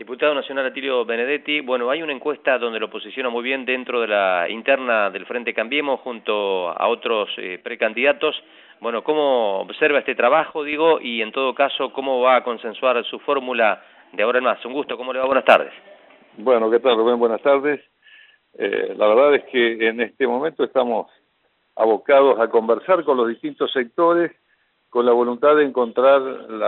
Diputado nacional Atilio Benedetti, bueno, hay una encuesta donde lo posiciona muy bien dentro de la interna del Frente Cambiemos junto a otros precandidatos. Bueno, ¿cómo observa este trabajo, digo, y en todo caso, cómo va a consensuar su fórmula de ahora en más? Un gusto, ¿cómo le va? Buenas tardes. Bueno, ¿qué tal, Rubén? Buenas tardes. La verdad es que en este momento estamos abocados a conversar con los distintos sectores con la voluntad de encontrar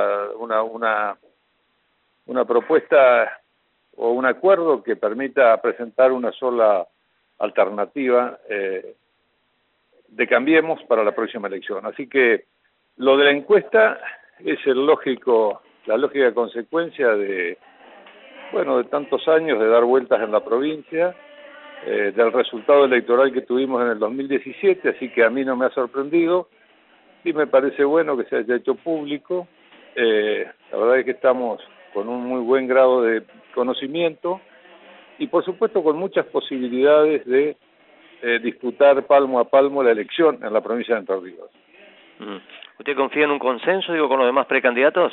una propuesta o un acuerdo que permita presentar una sola alternativa de Cambiemos para la próxima elección. Así que lo de la encuesta es la lógica consecuencia de tantos años de dar vueltas en la provincia, del resultado electoral que tuvimos en el 2017, así que a mí no me ha sorprendido. Sí me parece bueno que se haya hecho público. La verdad es que estamos con un muy buen grado de conocimiento y por supuesto con muchas posibilidades de disputar palmo a palmo la elección en la provincia de Entre Ríos. ¿Usted confía en un consenso, digo, con los demás precandidatos?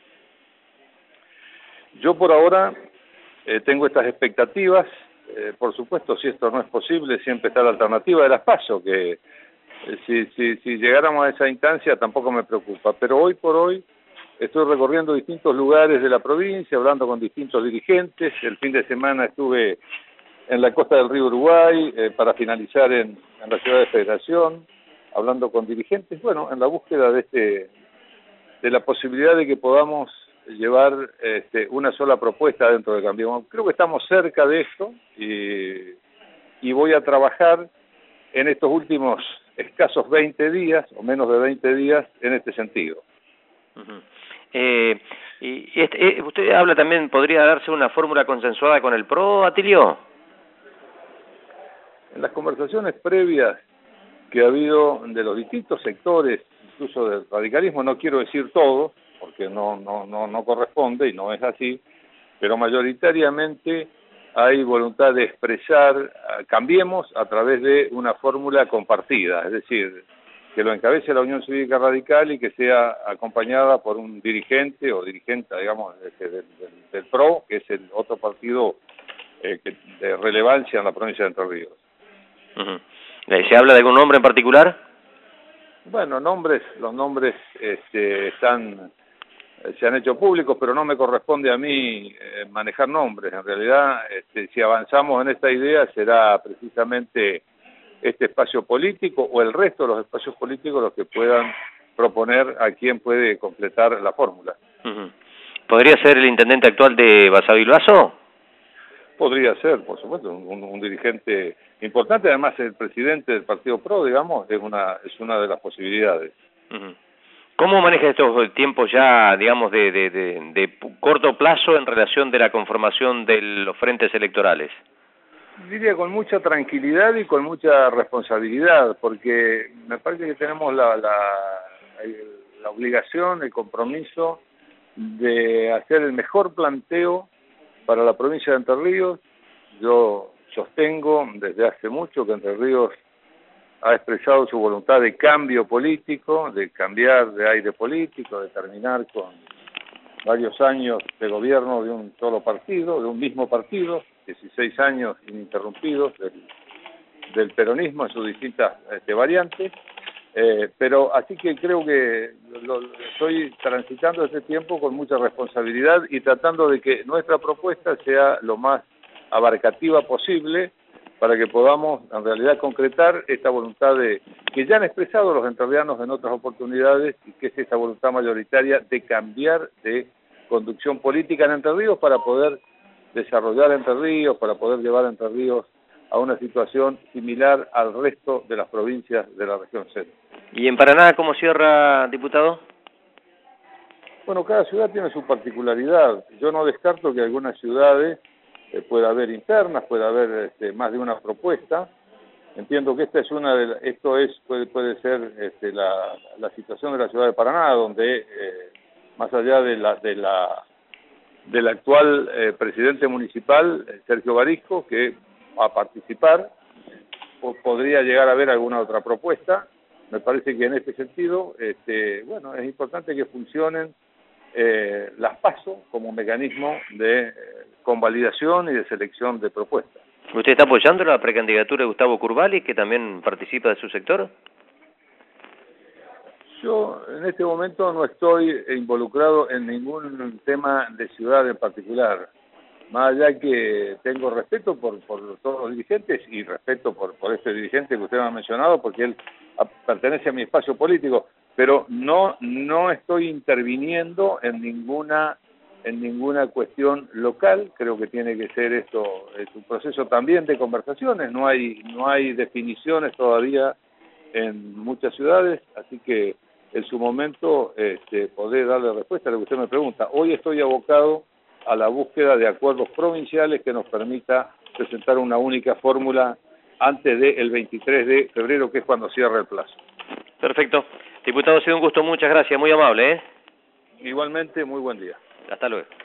Yo por ahora tengo estas expectativas. Por supuesto, si esto no es posible, siempre está la alternativa de las PASO, que si llegáramos a esa instancia tampoco me preocupa. Pero hoy por hoy estoy recorriendo distintos lugares de la provincia, hablando con distintos dirigentes. El fin de semana estuve en la costa del río Uruguay, para finalizar en la ciudad de Federación, hablando con dirigentes, en la búsqueda de la posibilidad de que podamos llevar una sola propuesta dentro de Cambiemos. Creo que estamos cerca de esto y voy a trabajar en estos últimos escasos 20 días, o menos de 20 días, en este sentido. Usted habla también, ¿podría darse una fórmula consensuada con el PRO, Atilio? En las conversaciones previas que ha habido de los distintos sectores, incluso del radicalismo, no quiero decir todo, porque no corresponde y no es así, pero mayoritariamente hay voluntad de expresar Cambiemos a través de una fórmula compartida, es decir, que lo encabece la Unión Cívica Radical y que sea acompañada por un dirigente o dirigente, digamos, del PRO, que es el otro partido de relevancia en la provincia de Entre Ríos. ¿Se habla de algún nombre en particular? Bueno, los nombres se han hecho públicos, pero no me corresponde a mí manejar nombres. En realidad, si avanzamos en esta idea, será precisamente este espacio político o el resto de los espacios políticos los que puedan proponer a quién puede completar la fórmula. ¿Podría ser el intendente actual de Basavilbaso? Podría ser, por supuesto, un dirigente importante, además el presidente del Partido PRO, digamos, es una de las posibilidades. ¿Cómo maneja estos tiempos ya, digamos, de corto plazo en relación de la conformación de los frentes electorales? Diría con mucha tranquilidad y con mucha responsabilidad, porque me parece que tenemos la obligación, el compromiso de hacer el mejor planteo para la provincia de Entre Ríos. Yo sostengo desde hace mucho que Entre Ríos ha expresado su voluntad de cambio político, de cambiar de aire político, de terminar con varios años de gobierno de un solo partido, de un mismo partido, 16 años ininterrumpidos del peronismo en sus distintas variantes, pero así que creo que estoy transitando este tiempo con mucha responsabilidad y tratando de que nuestra propuesta sea lo más abarcativa posible para que podamos en realidad concretar esta voluntad que ya han expresado los entrerrianos en otras oportunidades y que es esta voluntad mayoritaria de cambiar de conducción política en Entre Ríos para poder desarrollar Entre Ríos, para poder llevar a Entre Ríos a una situación similar al resto de las provincias de la región centro. ¿Y en Paraná cómo cierra, diputado? Bueno, cada ciudad tiene su particularidad. Yo no descarto que algunas ciudades pueda haber internas, puede haber más de una propuesta. Entiendo que esta es puede ser la situación de la ciudad de Paraná, donde más allá del actual presidente municipal, Sergio Barisco, que va a participar, podría llegar a haber alguna otra propuesta. Me parece que en este sentido, es importante que funcionen las PASO como mecanismo de convalidación y de selección de propuestas. ¿Usted está apoyando la precandidatura de Gustavo Curvali, que también participa de su sector? Yo en este momento no estoy involucrado en ningún tema de ciudad en particular, más allá que tengo respeto por todos los dirigentes y respeto por este dirigente que usted me ha mencionado, porque él pertenece a mi espacio político, pero no estoy interviniendo en ninguna cuestión local. Creo que tiene que ser esto, es un proceso también de conversaciones, no hay definiciones todavía en muchas ciudades, así que en su momento podré darle respuesta a lo que usted me pregunta. Hoy estoy abocado a la búsqueda de acuerdos provinciales que nos permita presentar una única fórmula antes del 23 de febrero, que es cuando cierra el plazo. Perfecto. Diputado, ha sido un gusto, muchas gracias, muy amable, ¿eh? Igualmente, muy buen día. Hasta luego.